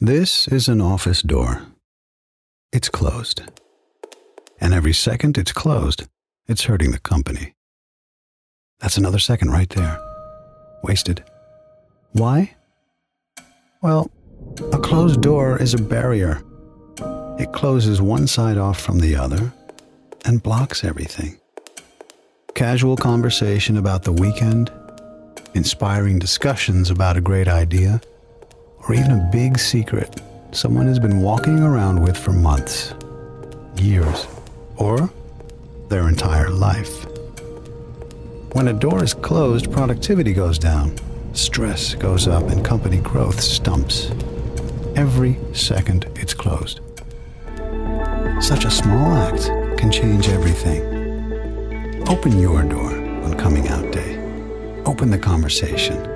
This is an office door. It's closed. And every second it's closed, it's hurting the company. That's another second right there. Wasted. Why? Well, a closed door is a barrier. It closes one side off from the other and blocks everything. Casual conversation about the weekend, inspiring discussions about a great idea, or even a big secret someone has been walking around with for months, years, or their entire life. When a door is closed, productivity goes down, stress goes up, and company growth stumps. Every second it's closed. Such a small act can change everything. Open your door on coming out day. Open the conversation.